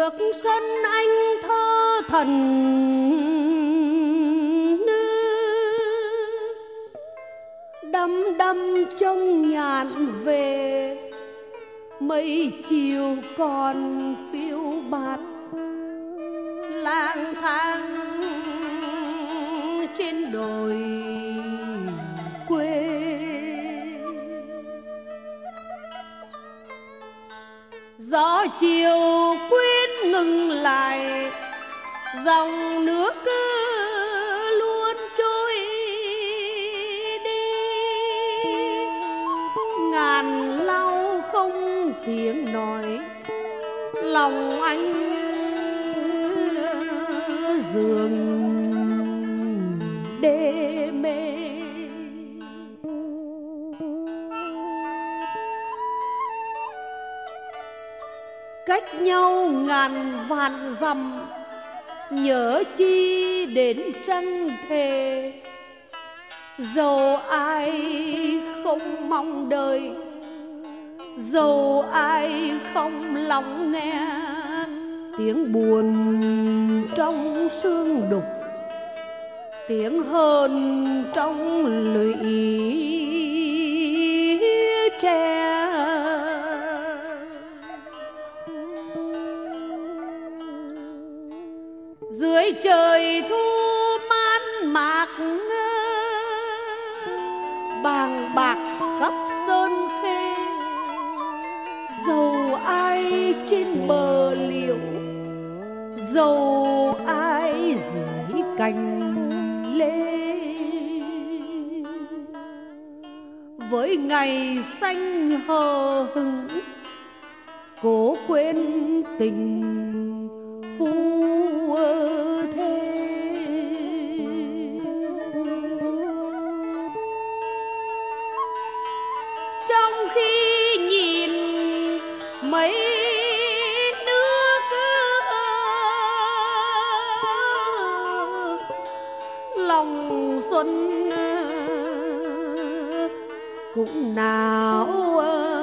nước sân anh thơ thần đăm đăm trông nhạn về, mây chiều còn phiêu bạt lang thang trên đồi quê. Gió chiều quên ngừng lại, dòng nước cứ luôn trôi đi. Ngàn lau không tiếng nói, lòng anh giường đê mê. Cách nhau ngàn vạn dặm, nhớ chi đến trăng thề. Dẫu ai không mong đợi, dẫu ai không lắng nghe tiếng buồn trong sương đục, tiếng hờn trong lụy tre. Dưới trời thu man mạc, bàng bạc khắp sơn khê. Dẫu ai trên bờ liễu, dẫu ai dưới cành lê, với ngày xanh hờ hững cố quên tình phu thê. Trong khi nhìn mấy nước lòng xuân cũng nào